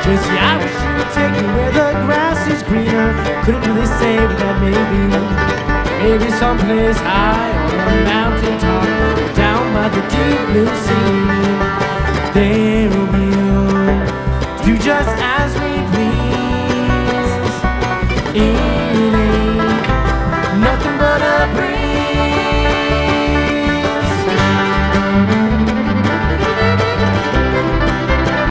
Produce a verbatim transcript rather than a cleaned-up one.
Just yeah, I wish you would take me where the grass is greener. Couldn't really say, but that maybe, maybe someplace high on a mountain top, down by the deep blue sea. There we'll do just as we please. It ain't nothing but a breeze.